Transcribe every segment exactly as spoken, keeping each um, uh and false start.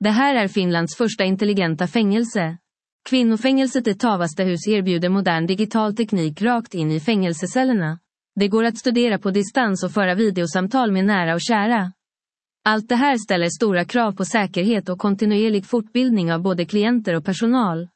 Det här är Finlands första intelligenta fängelse. Kvinnofängelset i Tavastehus erbjuder modern digital teknik rakt in i fängelsecellerna. Det går att studera på distans och föra videosamtal med nära och kära. Allt det här ställer stora krav på säkerhet och kontinuerlig fortbildning av både klienter och personal.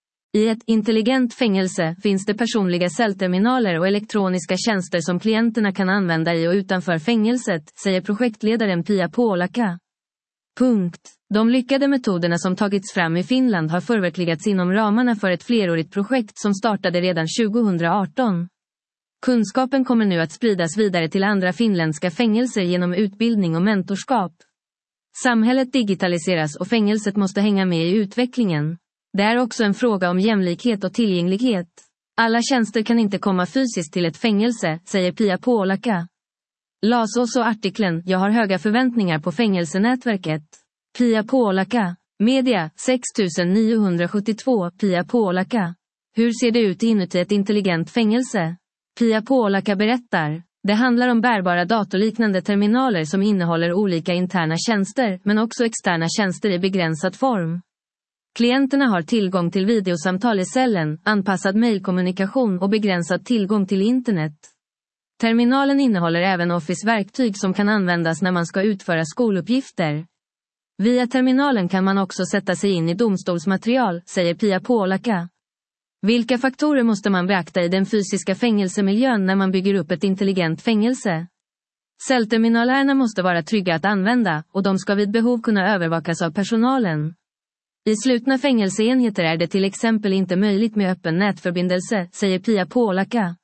I ett intelligent fängelse finns det personliga cellterminaler och elektroniska tjänster som klienterna kan använda i och utanför fängelset, säger projektledaren Pia Puolakka. Punkt. De lyckade metoderna som tagits fram i Finland har förverkligats inom ramarna för ett flerårigt projekt som startade redan tjugohundraarton. Kunskapen kommer nu att spridas vidare till andra finländska fängelser genom utbildning och mentorskap. Samhället digitaliseras och fängelset måste hänga med i utvecklingen. Det är också en fråga om jämlikhet och tillgänglighet. Alla tjänster kan inte komma fysiskt till ett fängelse, säger Pia Puolakka. Las oss och artikeln, jag har höga förväntningar på fängelsenätverket. Pia Puolakka. Media, sex nio sju två, Pia Puolakka. Hur ser det ut inuti ett intelligent fängelse? Pia Puolakka berättar. Det handlar om bärbara datorliknande terminaler som innehåller olika interna tjänster, men också externa tjänster i begränsad form. Klienterna har tillgång till videosamtal i cellen, anpassad mejlkommunikation och begränsad tillgång till internet. Terminalen innehåller även Office-verktyg som kan användas när man ska utföra skoluppgifter. Via terminalen kan man också sätta sig in i domstolsmaterial, säger Pia Puolakka. Vilka faktorer måste man beakta i den fysiska fängelsemiljön när man bygger upp ett intelligent fängelse? Cellterminalerna måste vara trygga att använda, och de ska vid behov kunna övervakas av personalen. I slutna fängelseenheter är det till exempel inte möjligt med öppen nätförbindelse, säger Pia Puolakka.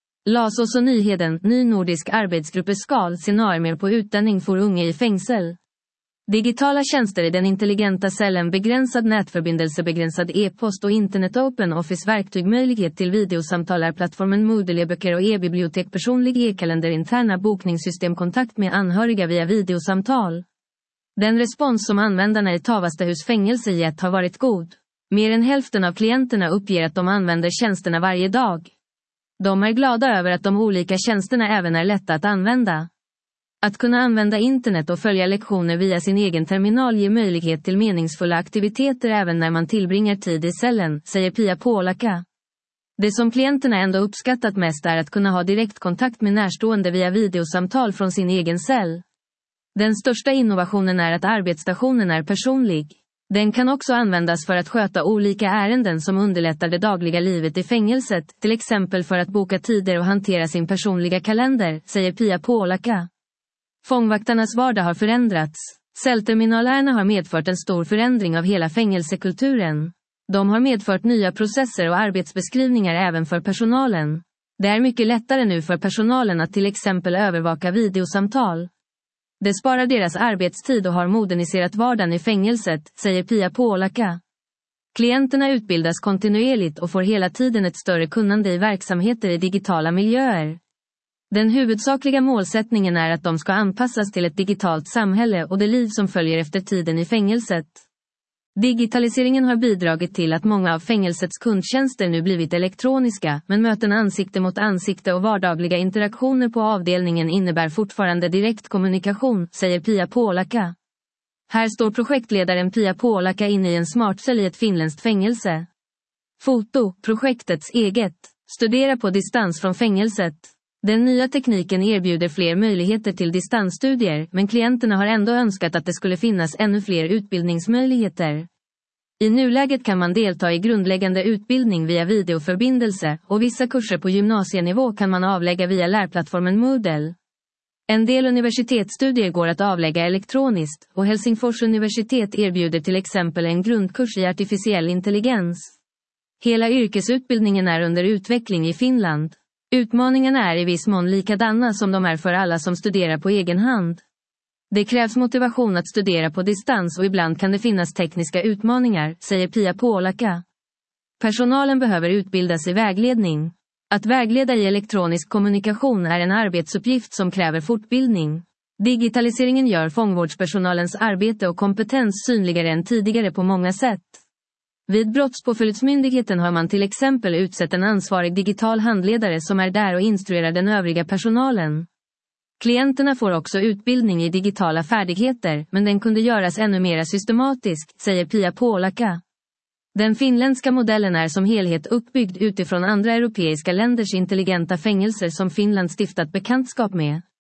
Las oss och Nyheden, ny nordisk arbetsgruppe skal se mer på utdanning för unga i fängsel. Digitala tjänster i den intelligenta cellen, begränsad nätförbindelse, begränsad e-post och internet, open office-verktyg, möjlighet till videosamtal är plattformen Moodle, e-böcker och e-bibliotek, personlig e-kalender, interna bokningssystem, kontakt med anhöriga via videosamtal. Den respons som användarna i Tavastehus fängelse gett har varit god. Mer än hälften av klienterna uppger att de använder tjänsterna varje dag. De är glada över att de olika tjänsterna även är lätta att använda. Att kunna använda internet och följa lektioner via sin egen terminal ger möjlighet till meningsfulla aktiviteter även när man tillbringar tid i cellen, säger Pia Puolakka. Det som klienterna ändå uppskattat mest är att kunna ha direktkontakt med närstående via videosamtal från sin egen cell. Den största innovationen är att arbetsstationen är personlig. Den kan också användas för att sköta olika ärenden som underlättar det dagliga livet i fängelset, till exempel för att boka tider och hantera sin personliga kalender, säger Pia Puolakka. Fångvaktarnas vardag har förändrats. Cellterminalerna har medfört en stor förändring av hela fängelsekulturen. De har medfört nya processer och arbetsbeskrivningar även för personalen. Det är mycket lättare nu för personalen att till exempel övervaka videosamtal. Det sparar deras arbetstid och har moderniserat vardagen i fängelset, säger Pia Puolakka. Klienterna utbildas kontinuerligt och får hela tiden ett större kunnande i verksamheter i digitala miljöer. Den huvudsakliga målsättningen är att de ska anpassas till ett digitalt samhälle och det liv som följer efter tiden i fängelset. Digitaliseringen har bidragit till att många av fängelsets kundtjänster nu blivit elektroniska, men möten ansikte mot ansikte och vardagliga interaktioner på avdelningen innebär fortfarande direkt kommunikation, säger Pia Puolakka. Här står projektledaren Pia Puolakka inne i en smartcell i ett finländskt fängelse. Foto, projektets eget. Studera på distans från fängelset. Den nya tekniken erbjuder fler möjligheter till distansstudier, men klienterna har ändå önskat att det skulle finnas ännu fler utbildningsmöjligheter. I nuläget kan man delta i grundläggande utbildning via videoförbindelse, och vissa kurser på gymnasienivå kan man avlägga via lärplattformen Moodle. En del universitetsstudier går att avlägga elektroniskt, och Helsingfors universitet erbjuder till exempel en grundkurs i artificiell intelligens. Hela yrkesutbildningen är under utveckling i Finland. Utmaningarna är i viss mån likadana som de är för alla som studerar på egen hand. Det krävs motivation att studera på distans och ibland kan det finnas tekniska utmaningar, säger Pia Puolakka. Personalen behöver utbildas i vägledning. Att vägleda i elektronisk kommunikation är en arbetsuppgift som kräver fortbildning. Digitaliseringen gör fångvårdspersonalens arbete och kompetens synligare än tidigare på många sätt. Vid Brottspåföljdsmyndigheten har man till exempel utsett en ansvarig digital handledare som är där och instruerar den övriga personalen. Klienterna får också utbildning i digitala färdigheter, men den kunde göras ännu mer systematisk, säger Pia Puolakka. Den finländska modellen är som helhet uppbyggd utifrån andra europeiska länders intelligenta fängelser som Finland stiftat bekantskap med.